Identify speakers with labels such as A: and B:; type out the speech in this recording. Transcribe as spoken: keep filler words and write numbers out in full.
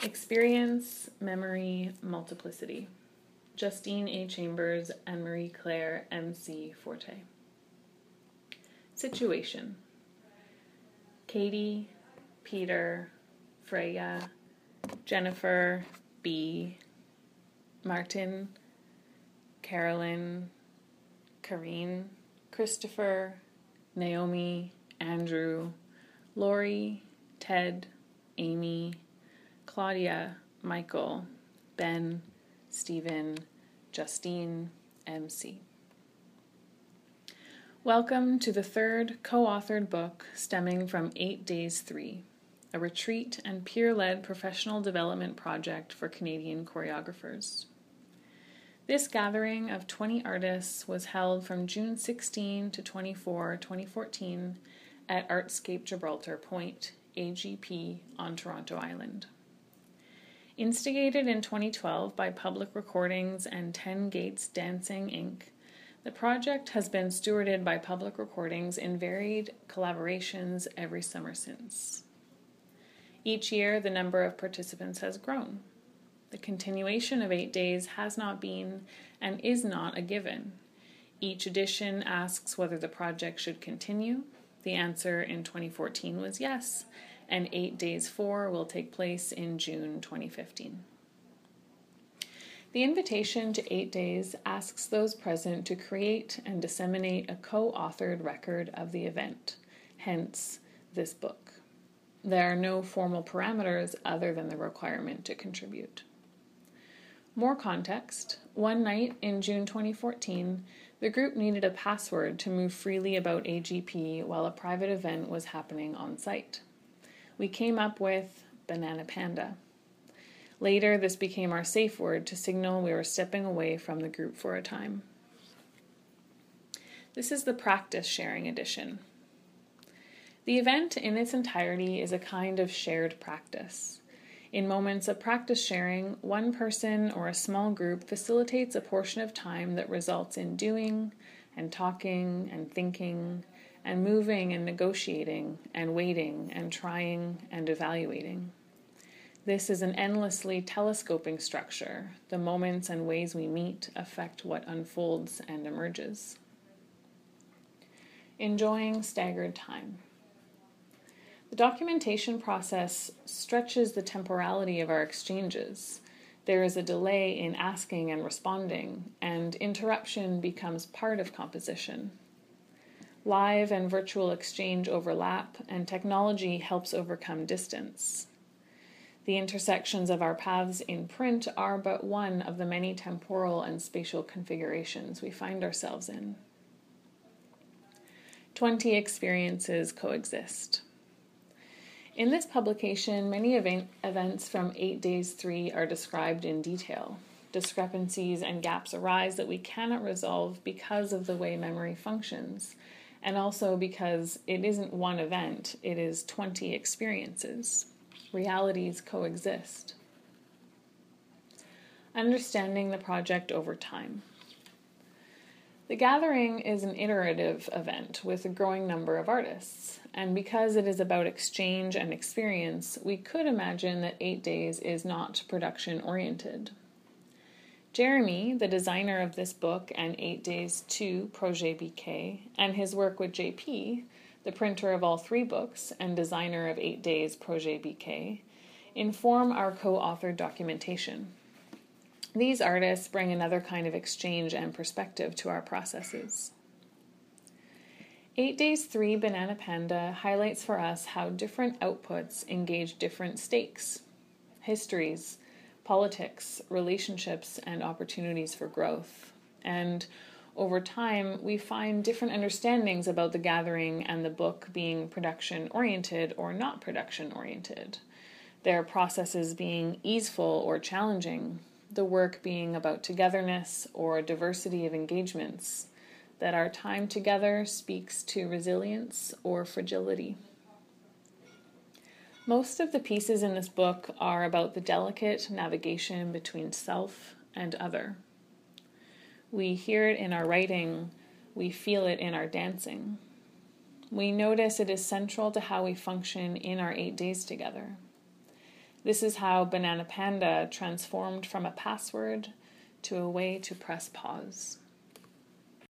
A: Experience, Memory, Multiplicity. Justine A. Chambers and Marie Claire M C Forte. Situation. Katie, Peter, Freya, Jennifer, B, Martin, Carolyn, Karine, Christopher, Naomi, Andrew, Lori, Ted, Amy, Claudia, Michael, Ben, Stephen, Justine, M C. Welcome to the third co-authored book stemming from Eight Days three, a retreat and peer-led professional development project for Canadian choreographers. This gathering of twenty artists was held from June sixteenth to twenty-fourth, twenty fourteen at Artscape Gibraltar Point, A G P, on Toronto Island. Instigated in twenty twelve by Public Recordings and Ten Gates Dancing, Incorporated, the project has been stewarded by Public Recordings in varied collaborations every summer since. Each year, the number of participants has grown. The continuation of eight days has not been and is not a given. Each edition asks whether the project should continue. The answer in twenty fourteen was yes, and Eight Days four will take place in June twenty fifteen. The invitation to Eight Days asks those present to create and disseminate a co-authored record of the event, hence this book. There are no formal parameters other than the requirement to contribute. More context, one night in June twenty fourteen, the group needed a password to move freely about A G P while a private event was happening on site. We came up with Banana Panda. Later, this became our safe word to signal we were stepping away from the group for a time. This is the practice sharing edition. The event in its entirety is a kind of shared practice. In moments of practice sharing, one person or a small group facilitates a portion of time that results in doing and talking and thinking and moving and negotiating and waiting and trying and evaluating. This is an endlessly telescoping structure. The moments and ways we meet affect what unfolds and emerges. Enjoying staggered time. The documentation process stretches the temporality of our exchanges. There is a delay in asking and responding, and interruption becomes part of composition. Live and virtual exchange overlap, and technology helps overcome distance. The intersections of our paths in print are but one of the many temporal and spatial configurations we find ourselves in. Twenty experiences coexist. In this publication, many event, events from Eight Days three are described in detail. Discrepancies and gaps arise that we cannot resolve because of the way memory functions, and also because it isn't one event, it is twenty experiences. Realities coexist. Understanding the project over time. The gathering is an iterative event with a growing number of artists, and because it is about exchange and experience, we could imagine that Eight Days is not production-oriented. Jeremy, the designer of this book and Eight Days two Projet B K, and his work with J P, the printer of all three books and designer of Eight Days Projet B K, inform our co-authored documentation. These artists bring another kind of exchange and perspective to our processes. Eight Days three Banana Panda highlights for us how different outputs engage different stakes, histories, politics, relationships, and opportunities for growth. And over time, we find different understandings about the gathering and the book being production-oriented or not production-oriented. Their processes being easeful or challenging, the work being about togetherness or diversity of engagements, that our time together speaks to resilience or fragility. Most of the pieces in this book are about the delicate navigation between self and other. We hear it in our writing, we feel it in our dancing. We notice it is central to how we function in our eight days together. This is how Banana Panda transformed from a password to a way to press pause.